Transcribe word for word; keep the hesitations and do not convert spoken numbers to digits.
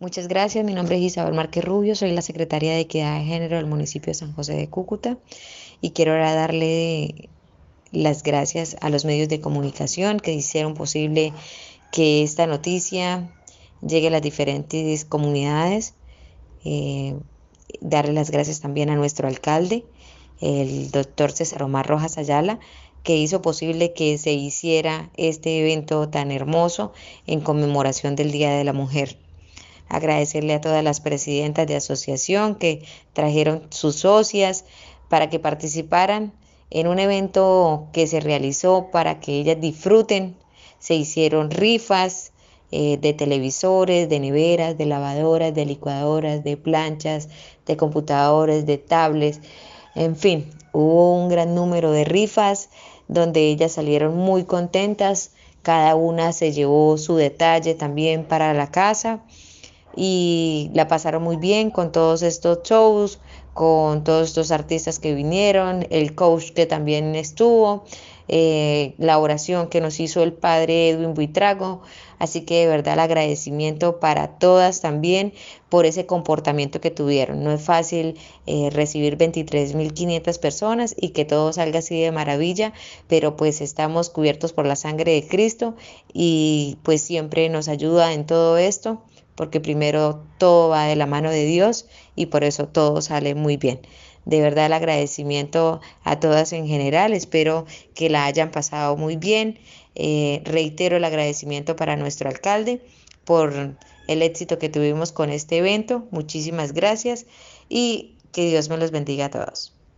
Muchas gracias, mi nombre es Isabel Márquez Rubio, soy la secretaria de Equidad de Género del municipio de San José de Cúcuta y quiero ahora darle las gracias a los medios de comunicación que hicieron posible que esta noticia llegue a las diferentes comunidades. Eh, darle las gracias también a nuestro alcalde, el doctor César Omar Rojas Ayala, que hizo posible que se hiciera este evento tan hermoso en conmemoración del Día de la Mujer. Agradecerle a todas las presidentas de asociación que trajeron sus socias para que participaran en un evento que se realizó para que ellas disfruten. Se hicieron rifas eh, de televisores, de neveras, de lavadoras, de licuadoras, de planchas, de computadores, de tablets, en fin, hubo un gran número de rifas donde ellas salieron muy contentas. Cada una se llevó su detalle también para la casa y la pasaron muy bien con todos estos shows, con todos estos artistas que vinieron, el coach que también estuvo, eh, la oración que nos hizo el padre Edwin Buitrago. Así que de verdad el agradecimiento para todas también por ese comportamiento que tuvieron. No es fácil eh, recibir veintitrés mil quinientas personas y que todo salga así de maravilla, pero pues estamos cubiertos por la sangre de Cristo y pues siempre nos ayuda en todo esto, porque primero todo va de la mano de Dios y por eso todo sale muy bien. De verdad el agradecimiento a todas en general, espero que la hayan pasado muy bien. Eh, reitero el agradecimiento para nuestro alcalde por el éxito que tuvimos con este evento. Muchísimas gracias y que Dios me los bendiga a todos.